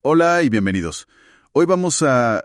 Hola y bienvenidos. Hoy vamos a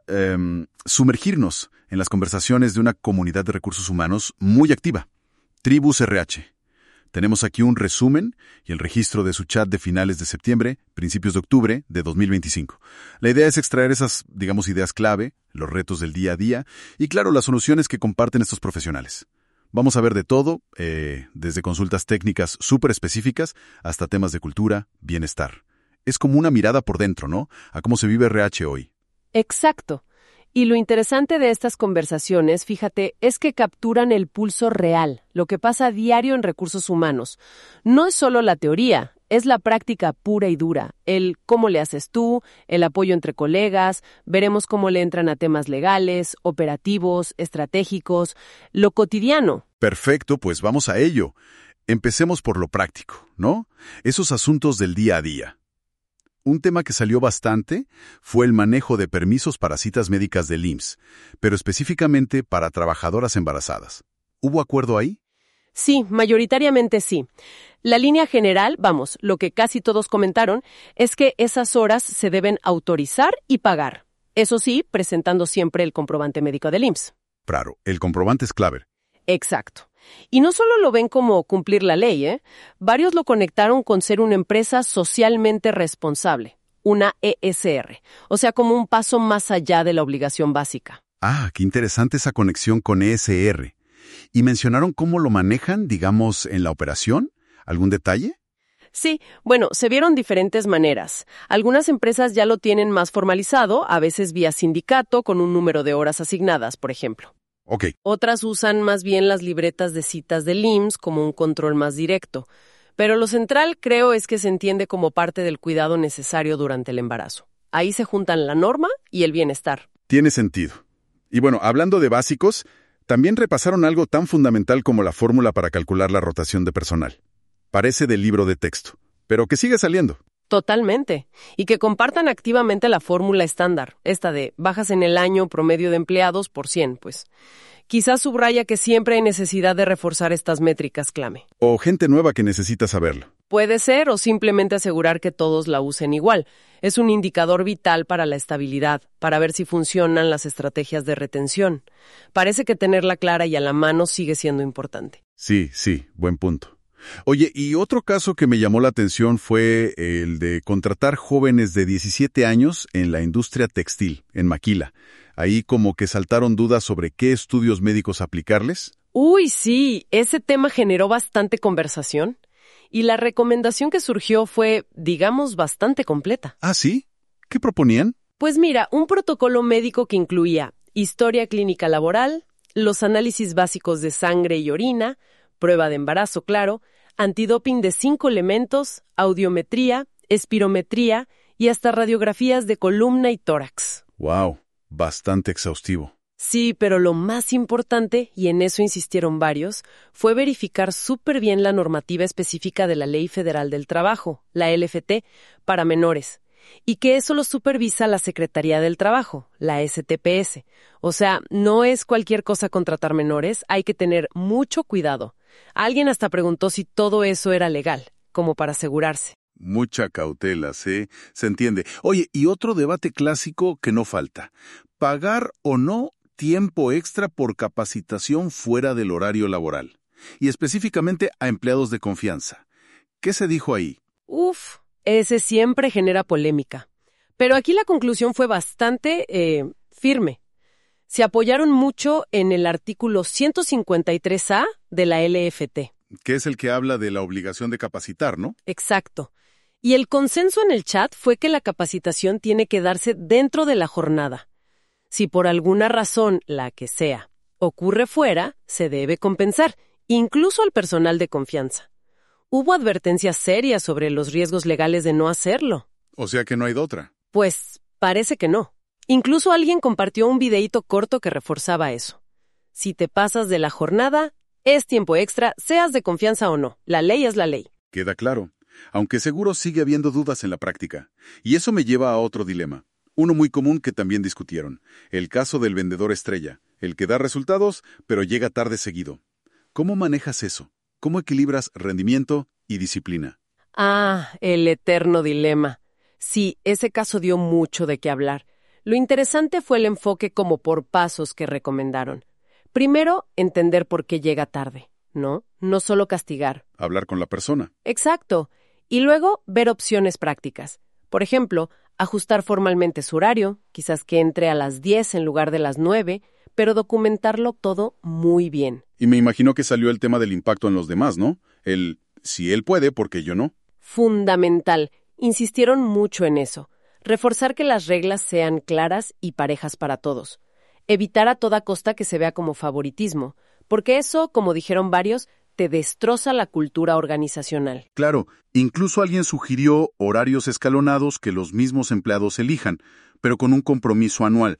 sumergirnos en las conversaciones de una comunidad de recursos humanos muy activa, Tribus RH. Tenemos aquí un resumen y el registro de su chat de finales de septiembre, principios de octubre de 2025. La idea es extraer esas, ideas clave, los retos del día a día y, claro, las soluciones que comparten estos profesionales. Vamos a ver de todo, desde consultas técnicas súper específicas hasta temas de cultura, bienestar. Es como una mirada por dentro, ¿no? A cómo se vive RH hoy. Exacto. Y lo interesante de estas conversaciones, fíjate, es que capturan el pulso real, lo que pasa a diario en recursos humanos. No es solo la teoría, es la práctica pura y dura. El cómo le haces tú, el apoyo entre colegas, veremos cómo le entran a temas legales, operativos, estratégicos, lo cotidiano. Perfecto, pues vamos a ello. Empecemos por lo práctico, ¿no? Esos asuntos del día a día. Un tema que salió bastante fue el manejo de permisos para citas médicas del IMSS, pero específicamente para trabajadoras embarazadas. ¿Hubo acuerdo ahí? Sí, mayoritariamente sí. La línea general, lo que casi todos comentaron, es que esas horas se deben autorizar y pagar. Eso sí, presentando siempre el comprobante médico del IMSS. Claro, el comprobante es clave. Exacto. Y no solo lo ven como cumplir la ley, Varios lo conectaron con ser una empresa socialmente responsable, una ESR, o sea, como un paso más allá de la obligación básica. Ah, qué interesante esa conexión con ESR. ¿Y mencionaron cómo lo manejan, en la operación? ¿Algún detalle? Sí, se vieron diferentes maneras. Algunas empresas ya lo tienen más formalizado, a veces vía sindicato, con un número de horas asignadas, por ejemplo. Ok. Otras usan más bien las libretas de citas del IMSS como un control más directo. Pero lo central, creo, es que se entiende como parte del cuidado necesario durante el embarazo. Ahí se juntan la norma y el bienestar. Tiene sentido. Y hablando de básicos, también repasaron algo tan fundamental como la fórmula para calcular la rotación de personal. Parece del libro de texto, pero que sigue saliendo. Totalmente. Y que compartan activamente la fórmula estándar, esta de bajas en el año promedio de empleados por 100, pues. Quizás subraya que siempre hay necesidad de reforzar estas métricas clave. O gente nueva que necesita saberlo. Puede ser, o simplemente asegurar que todos la usen igual. Es un indicador vital para la estabilidad, para ver si funcionan las estrategias de retención. Parece que tenerla clara y a la mano sigue siendo importante. Sí, buen punto. Oye, y otro caso que me llamó la atención fue el de contratar jóvenes de 17 años en la industria textil, en Maquila. Ahí como que saltaron dudas sobre qué estudios médicos aplicarles. Uy, sí, ese tema generó bastante conversación. Y la recomendación que surgió fue, bastante completa. ¿Ah, sí? ¿Qué proponían? Pues mira, un protocolo médico que incluía historia clínica laboral, los análisis básicos de sangre y orina, prueba de embarazo, claro, antidoping de 5 elementos, audiometría, espirometría y hasta radiografías de columna y tórax. ¡Wow! Bastante exhaustivo. Sí, pero lo más importante, y en eso insistieron varios, fue verificar súper bien la normativa específica de la Ley Federal del Trabajo, la LFT, para menores, y que eso lo supervisa la Secretaría del Trabajo, la STPS. O sea, no es cualquier cosa contratar menores, hay que tener mucho cuidado. Alguien hasta preguntó si todo eso era legal, como para asegurarse. Mucha cautela, ¿sí? Se entiende. Oye, y otro debate clásico que no falta. ¿Pagar o no tiempo extra por capacitación fuera del horario laboral? Y específicamente a empleados de confianza. ¿Qué se dijo ahí? Ese siempre genera polémica. Pero aquí la conclusión fue bastante firme. Se apoyaron mucho en el artículo 153A de la LFT. Que es el que habla de la obligación de capacitar, ¿no? Exacto. Y el consenso en el chat fue que la capacitación tiene que darse dentro de la jornada. Si por alguna razón, la que sea, ocurre fuera, se debe compensar, incluso al personal de confianza. Hubo advertencias serias sobre los riesgos legales de no hacerlo. O sea que no hay de otra. Pues parece que no. Incluso alguien compartió un videíto corto que reforzaba eso. Si te pasas de la jornada, es tiempo extra, seas de confianza o no. La ley es la ley. Queda claro. Aunque seguro sigue habiendo dudas en la práctica. Y eso me lleva a otro dilema. Uno muy común que también discutieron. El caso del vendedor estrella. El que da resultados, pero llega tarde seguido. ¿Cómo manejas eso? ¿Cómo equilibras rendimiento y disciplina? El eterno dilema. Sí, ese caso dio mucho de qué hablar. Lo interesante fue el enfoque como por pasos que recomendaron. Primero, entender por qué llega tarde, ¿no? No solo castigar. Hablar con la persona. Exacto. Y luego, ver opciones prácticas. Por ejemplo, ajustar formalmente su horario, quizás que entre a las 10 en lugar de las 9, pero documentarlo todo muy bien. Y me imagino que salió el tema del impacto en los demás, ¿no? Si él puede, ¿por qué yo no? Fundamental. Insistieron mucho en eso. Reforzar que las reglas sean claras y parejas para todos. Evitar a toda costa que se vea como favoritismo, porque eso, como dijeron varios, te destroza la cultura organizacional. Claro, incluso alguien sugirió horarios escalonados que los mismos empleados elijan, pero con un compromiso anual.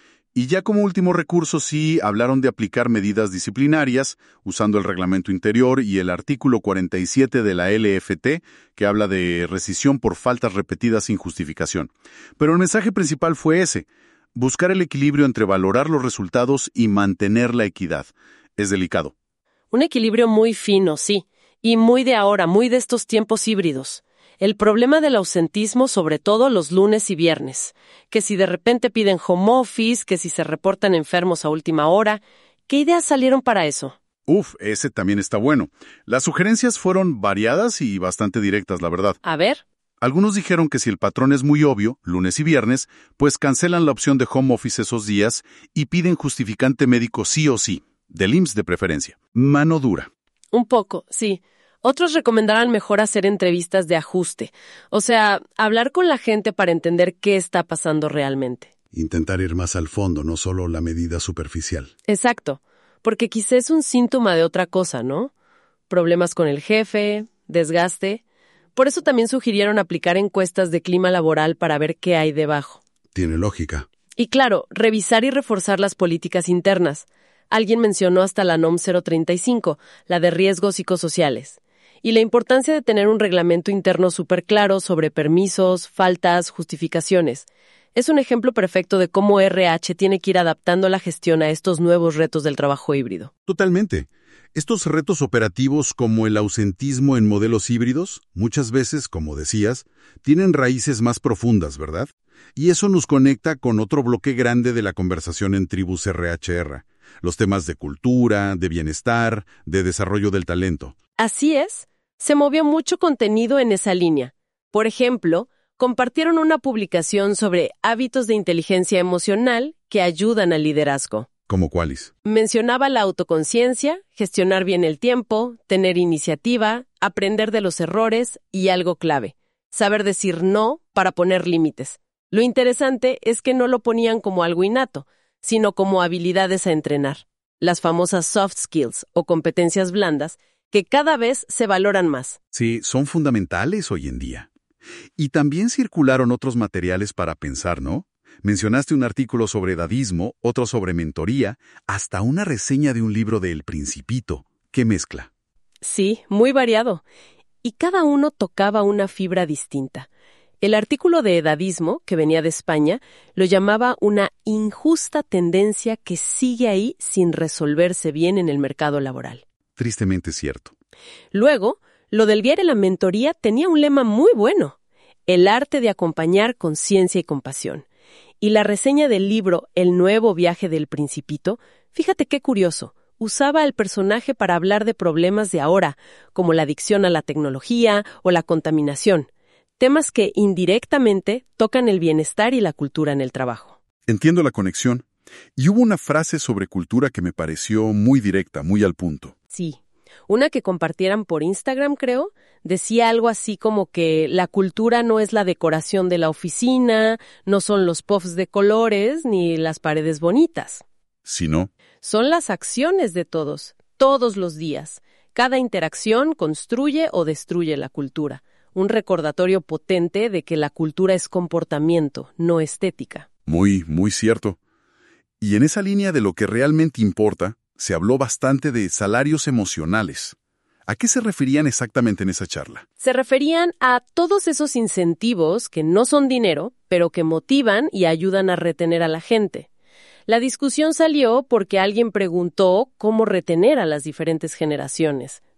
Y ya como último recurso sí hablaron de aplicar medidas disciplinarias, usando el reglamento interior y el artículo 47 de la LFT, que habla de rescisión por faltas repetidas sin justificación. Pero el mensaje principal fue ese: buscar el equilibrio entre valorar los resultados y mantener la equidad. Es delicado. Un equilibrio muy fino, sí, y muy de ahora, muy de estos tiempos híbridos. El problema del ausentismo, sobre todo los lunes y viernes, que si de repente piden home office, que si se reportan enfermos a última hora, ¿qué ideas salieron para eso? Ese también está bueno. Las sugerencias fueron variadas y bastante directas, la verdad. A ver. Algunos dijeron que si el patrón es muy obvio, lunes y viernes, pues cancelan la opción de home office esos días y piden justificante médico sí o sí, del IMSS de preferencia. Mano dura. Un poco, sí. Otros recomendarán mejor hacer entrevistas de ajuste, o sea, hablar con la gente para entender qué está pasando realmente. Intentar ir más al fondo, no solo la medida superficial. Exacto, porque quizá es un síntoma de otra cosa, ¿no? Problemas con el jefe, desgaste. Por eso también sugirieron aplicar encuestas de clima laboral para ver qué hay debajo. Tiene lógica. Y claro, revisar y reforzar las políticas internas. Alguien mencionó hasta la NOM 035, la de riesgos psicosociales. Y la importancia de tener un reglamento interno súper claro sobre permisos, faltas, justificaciones. Es un ejemplo perfecto de cómo RH tiene que ir adaptando la gestión a estos nuevos retos del trabajo híbrido. Totalmente. Estos retos operativos como el ausentismo en modelos híbridos, muchas veces, como decías, tienen raíces más profundas, ¿verdad? Y eso nos conecta con otro bloque grande de la conversación en Tribus RHR, los temas de cultura, de bienestar, de desarrollo del talento. Así es. Se movió mucho contenido en esa línea. Por ejemplo, compartieron una publicación sobre hábitos de inteligencia emocional que ayudan al liderazgo. ¿Cómo cuáles? Mencionaba la autoconciencia, gestionar bien el tiempo, tener iniciativa, aprender de los errores y algo clave, saber decir no para poner límites. Lo interesante es que no lo ponían como algo innato, sino como habilidades a entrenar, las famosas soft skills o competencias blandas que cada vez se valoran más. Sí, son fundamentales hoy en día. Y también circularon otros materiales para pensar, ¿no? Mencionaste un artículo sobre edadismo, otro sobre mentoría, hasta una reseña de un libro de El Principito. ¡Qué mezcla! Sí, muy variado. Y cada uno tocaba una fibra distinta. El artículo de edadismo, que venía de España, lo llamaba una injusta tendencia que sigue ahí sin resolverse bien en el mercado laboral. Tristemente cierto. Luego, lo del guiar en la mentoría tenía un lema muy bueno: el arte de acompañar con ciencia y compasión. Y la reseña del libro El nuevo viaje del Principito, fíjate qué curioso, usaba al personaje para hablar de problemas de ahora, como la adicción a la tecnología o la contaminación, temas que indirectamente tocan el bienestar y la cultura en el trabajo. Entiendo la conexión. Y hubo una frase sobre cultura que me pareció muy directa, muy al punto. Sí. Una que compartieran por Instagram, creo, decía algo así como que la cultura no es la decoración de la oficina, no son los puffs de colores ni las paredes bonitas. ¿Sino? Son las acciones de todos los días. Cada interacción construye o destruye la cultura. Un recordatorio potente de que la cultura es comportamiento, no estética. Muy, muy cierto. Y en esa línea de lo que realmente importa, se habló bastante de salarios emocionales. ¿A qué se referían exactamente en esa charla? Se referían a todos esos incentivos que no son dinero, pero que motivan y ayudan a retener a la gente. La discusión salió porque alguien preguntó cómo retener a las diferentes generaciones,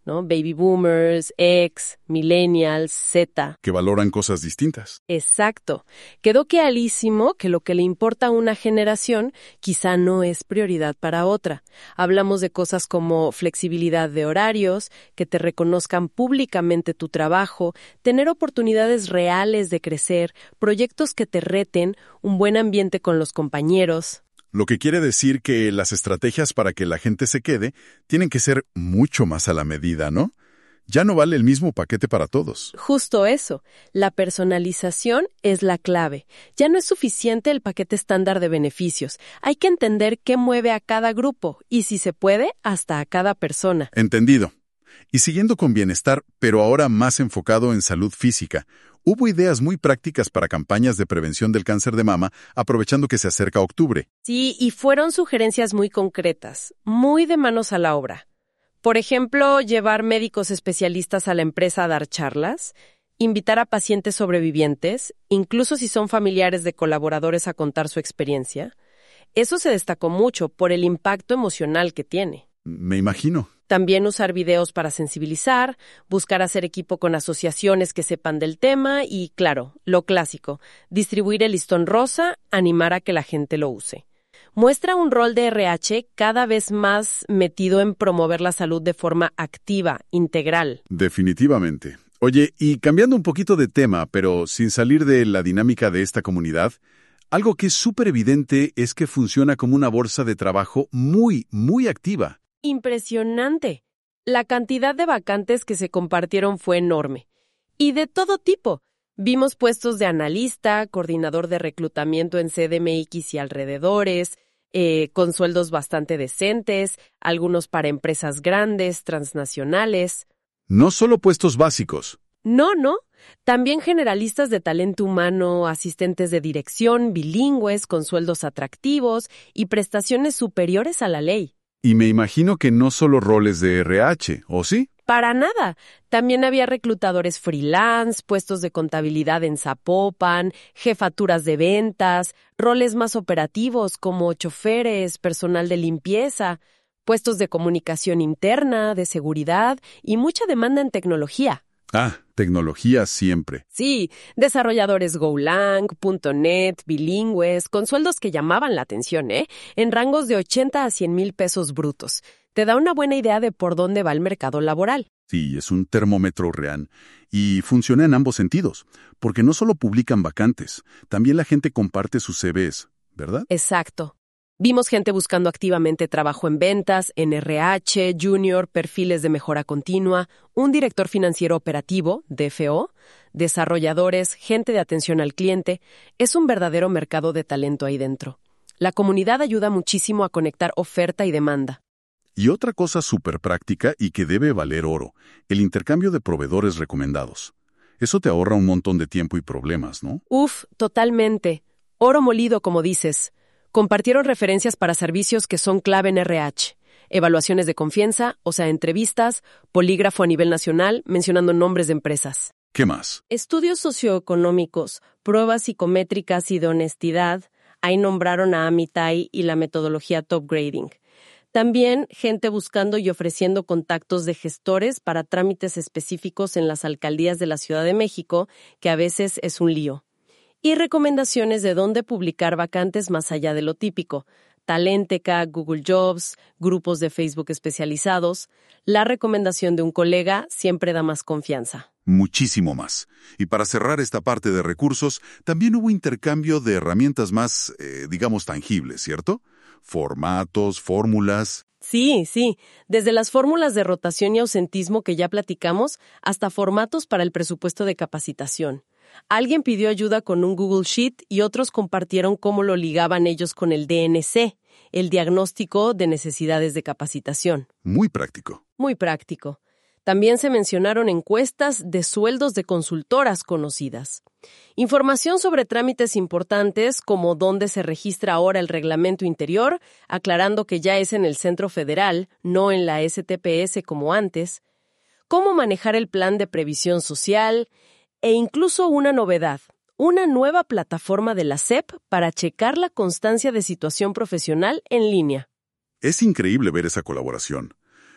¿no? Baby boomers, X, millennials, Z. Que valoran cosas distintas. Exacto. Quedó clarísimo que lo que le importa a una generación quizá no es prioridad para otra. Hablamos de cosas como flexibilidad de horarios, que te reconozcan públicamente tu trabajo, tener oportunidades reales de crecer, proyectos que te reten, un buen ambiente con los compañeros. Lo que quiere decir que las estrategias para que la gente se quede tienen que ser mucho más a la medida, ¿no? Ya no vale el mismo paquete para todos. Justo eso. La personalización es la clave. Ya no es suficiente el paquete estándar de beneficios. Hay que entender qué mueve a cada grupo y, si se puede, hasta a cada persona. Entendido. Y siguiendo con bienestar, pero ahora más enfocado en salud física, hubo ideas muy prácticas para campañas de prevención del cáncer de mama, aprovechando que se acerca octubre. Sí, y fueron sugerencias muy concretas, muy de manos a la obra. Por ejemplo, llevar médicos especialistas a la empresa a dar charlas, invitar a pacientes sobrevivientes, incluso si son familiares de colaboradores, a contar su experiencia. Eso se destacó mucho por el impacto emocional que tiene. Me imagino. También usar videos para sensibilizar, buscar hacer equipo con asociaciones que sepan del tema y, claro, lo clásico, distribuir el listón rosa, animar a que la gente lo use. Muestra un rol de RH cada vez más metido en promover la salud de forma activa, integral. Definitivamente. Oye, y cambiando un poquito de tema, pero sin salir de la dinámica de esta comunidad, algo que es súper evidente es que funciona como una bolsa de trabajo muy, muy activa. Impresionante. La cantidad de vacantes que se compartieron fue enorme. Y de todo tipo. Vimos puestos de analista, coordinador de reclutamiento en CDMX y alrededores, con sueldos bastante decentes, algunos para empresas grandes, transnacionales. No solo puestos básicos. No. También generalistas de talento humano, asistentes de dirección, bilingües, con sueldos atractivos y prestaciones superiores a la ley. Y me imagino que no solo roles de RH, ¿o sí? Para nada. También había reclutadores freelance, puestos de contabilidad en Zapopan, jefaturas de ventas, roles más operativos como choferes, personal de limpieza, puestos de comunicación interna, de seguridad y mucha demanda en tecnología. Ah, tecnología siempre. Sí, desarrolladores Golang, .NET, bilingües, con sueldos que llamaban la atención, en rangos de 80 a 100 mil pesos brutos. Te da una buena idea de por dónde va el mercado laboral. Sí, es un termómetro real. Y funciona en ambos sentidos, porque no solo publican vacantes, también la gente comparte sus CVs, ¿verdad? Exacto. Vimos gente buscando activamente trabajo en ventas, en RH, junior, perfiles de mejora continua, un director financiero operativo, DFO, desarrolladores, gente de atención al cliente. Es un verdadero mercado de talento ahí dentro. La comunidad ayuda muchísimo a conectar oferta y demanda. Y otra cosa súper práctica y que debe valer oro, el intercambio de proveedores recomendados. Eso te ahorra un montón de tiempo y problemas, ¿no? Uf, totalmente. Oro molido, como dices. Compartieron referencias para servicios que son clave en RH. Evaluaciones de confianza, o sea, entrevistas, polígrafo a nivel nacional, mencionando nombres de empresas. ¿Qué más? Estudios socioeconómicos, pruebas psicométricas y de honestidad. Ahí nombraron a Amitai y la metodología Top Grading. También gente buscando y ofreciendo contactos de gestores para trámites específicos en las alcaldías de la Ciudad de México, que a veces es un lío. Y recomendaciones de dónde publicar vacantes más allá de lo típico. Talenteca, Google Jobs, grupos de Facebook especializados. La recomendación de un colega siempre da más confianza. Muchísimo más. Y para cerrar esta parte de recursos, también hubo intercambio de herramientas más, digamos, tangibles, ¿cierto? Formatos, fórmulas. Sí. Desde las fórmulas de rotación y ausentismo que ya platicamos, hasta formatos para el presupuesto de capacitación. Alguien pidió ayuda con un Google Sheet y otros compartieron cómo lo ligaban ellos con el DNC, el diagnóstico de necesidades de capacitación. Muy práctico. Muy práctico. También se mencionaron encuestas de sueldos de consultoras conocidas. Información sobre trámites importantes como dónde se registra ahora el reglamento interior, aclarando que ya es en el Centro Federal, no en la STPS como antes. Cómo manejar el plan de previsión social e incluso una novedad, una nueva plataforma de la SEP para checar la constancia de situación profesional en línea. Es increíble ver esa colaboración.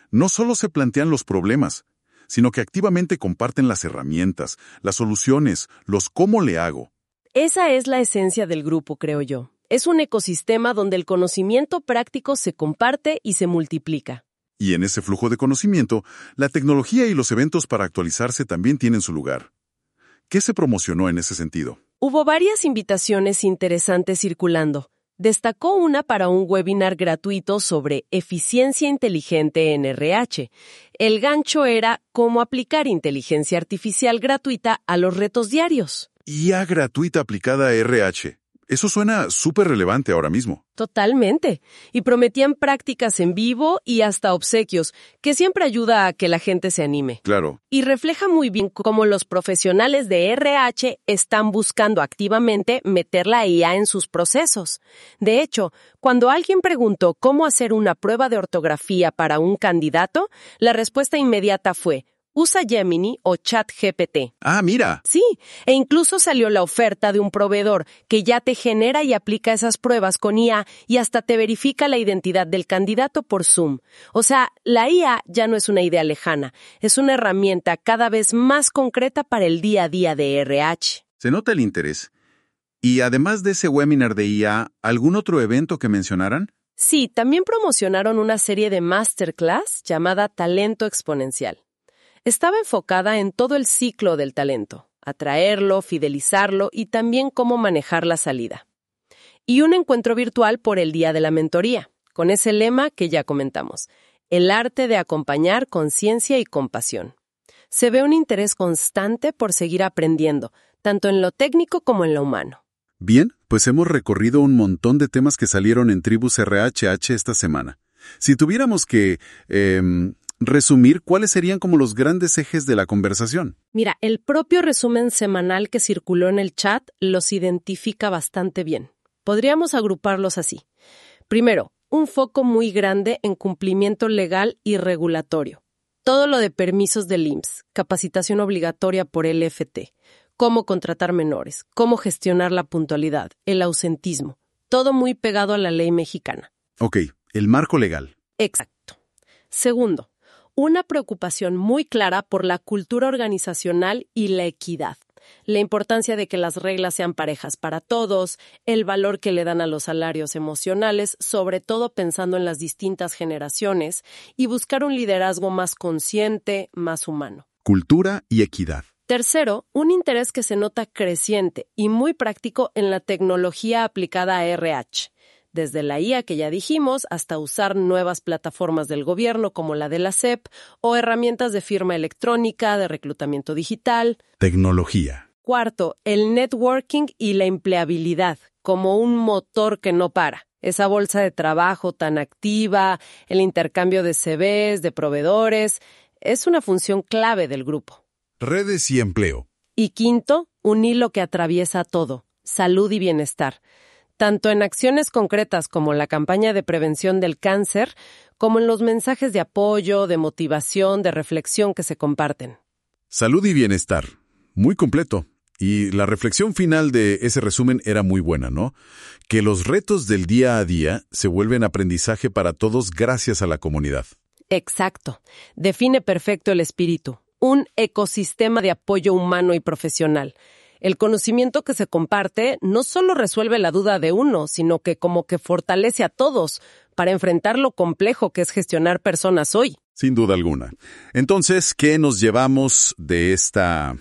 no solo se plantean los problemas, sino que activamente comparten las herramientas, las soluciones, los cómo le hago. Esa es la esencia del grupo, creo yo. Es un ecosistema donde el conocimiento práctico se comparte y se multiplica. Y en ese flujo de conocimiento, la tecnología y los eventos para actualizarse también tienen su lugar. ¿Qué se promocionó en ese sentido? Hubo varias invitaciones interesantes circulando. Destacó una para un webinar gratuito sobre eficiencia inteligente en RH. El gancho era cómo aplicar inteligencia artificial gratuita a los retos diarios. IA gratuita aplicada a RH. Eso suena súper relevante ahora mismo. Totalmente. Y prometían prácticas en vivo y hasta obsequios, que siempre ayuda a que la gente se anime. Claro. Y refleja muy bien cómo los profesionales de RH están buscando activamente meter la IA en sus procesos. De hecho, cuando alguien preguntó cómo hacer una prueba de ortografía para un candidato, la respuesta inmediata fue: usa Gemini o ChatGPT. Ah, mira. Sí, e incluso salió la oferta de un proveedor que ya te genera y aplica esas pruebas con IA y hasta te verifica la identidad del candidato por Zoom. O sea, la IA ya no es una idea lejana, es una herramienta cada vez más concreta para el día a día de RH. Se nota el interés. Y además de ese webinar de IA, ¿algún otro evento que mencionaran? Sí, también promocionaron una serie de masterclass llamada Talento Exponencial. Estaba enfocada en todo el ciclo del talento, atraerlo, fidelizarlo y también cómo manejar la salida. Y un encuentro virtual por el Día de la Mentoría, con ese lema que ya comentamos: el arte de acompañar con ciencia y compasión. Se ve un interés constante por seguir aprendiendo, tanto en lo técnico como en lo humano. Bien, pues hemos recorrido un montón de temas que salieron en Tribus RHH esta semana. Si tuviéramos que resumir, ¿cuáles serían como los grandes ejes de la conversación? Mira, el propio resumen semanal que circuló en el chat los identifica bastante bien. Podríamos agruparlos así. Primero, un foco muy grande en cumplimiento legal y regulatorio. Todo lo de permisos del IMSS, capacitación obligatoria por LFT, cómo contratar menores, cómo gestionar la puntualidad, el ausentismo. Todo muy pegado a la ley mexicana. Ok, el marco legal. Exacto. Segundo, una preocupación muy clara por la cultura organizacional y la equidad. La importancia de que las reglas sean parejas para todos, el valor que le dan a los salarios emocionales, sobre todo pensando en las distintas generaciones, y buscar un liderazgo más consciente, más humano. Cultura y equidad. Tercero, un interés que se nota creciente y muy práctico en la tecnología aplicada a RH. Desde la IA que ya dijimos, hasta usar nuevas plataformas del gobierno como la de la SEP o herramientas de firma electrónica, de reclutamiento digital. Tecnología. Cuarto, el networking y la empleabilidad, como un motor que no para. Esa bolsa de trabajo tan activa, el intercambio de CVs, de proveedores, es una función clave del grupo. Redes y empleo. Y quinto, un hilo que atraviesa todo: salud y bienestar. Tanto en acciones concretas como la campaña de prevención del cáncer, como en los mensajes de apoyo, de motivación, de reflexión que se comparten. Salud y bienestar. Muy completo. Y la reflexión final de ese resumen era muy buena, ¿no? Que los retos del día a día se vuelven aprendizaje para todos gracias a la comunidad. Exacto. Define perfecto el espíritu. Un ecosistema de apoyo humano y profesional. El conocimiento que se comparte no solo resuelve la duda de uno, sino que como que fortalece a todos para enfrentar lo complejo que es gestionar personas hoy. Sin duda alguna. Entonces, ¿qué nos llevamos de esta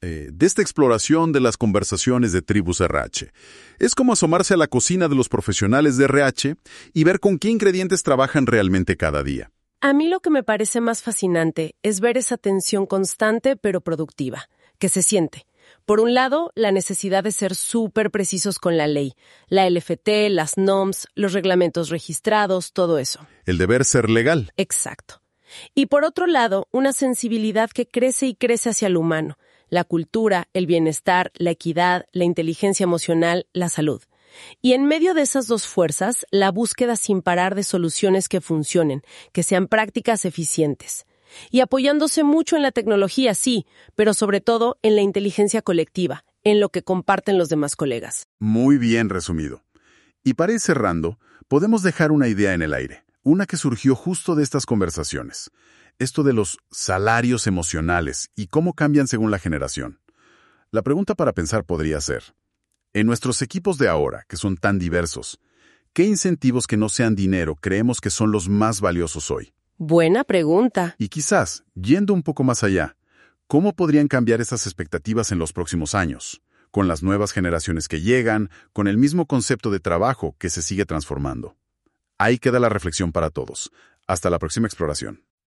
exploración de las conversaciones de Tribus RH? Es como asomarse a la cocina de los profesionales de RH y ver con qué ingredientes trabajan realmente cada día. A mí lo que me parece más fascinante es ver esa tensión constante pero productiva, que se siente. Por un lado, la necesidad de ser súper precisos con la ley, la LFT, las NOMS, los reglamentos registrados, todo eso. El deber ser legal. Exacto. Y por otro lado, una sensibilidad que crece y crece hacia lo humano, la cultura, el bienestar, la equidad, la inteligencia emocional, la salud. Y en medio de esas dos fuerzas, la búsqueda sin parar de soluciones que funcionen, que sean prácticas eficientes. Y apoyándose mucho en la tecnología, sí, pero sobre todo en la inteligencia colectiva, en lo que comparten los demás colegas. Muy bien resumido. Y para ir cerrando, podemos dejar una idea en el aire, una que surgió justo de estas conversaciones. Esto de los salarios emocionales y cómo cambian según la generación. La pregunta para pensar podría ser, en nuestros equipos de ahora, que son tan diversos, ¿qué incentivos que no sean dinero creemos que son los más valiosos hoy? Buena pregunta. Y quizás, yendo un poco más allá, ¿cómo podrían cambiar esas expectativas en los próximos años? Con las nuevas generaciones que llegan, con el mismo concepto de trabajo que se sigue transformando. Ahí queda la reflexión para todos. Hasta la próxima exploración.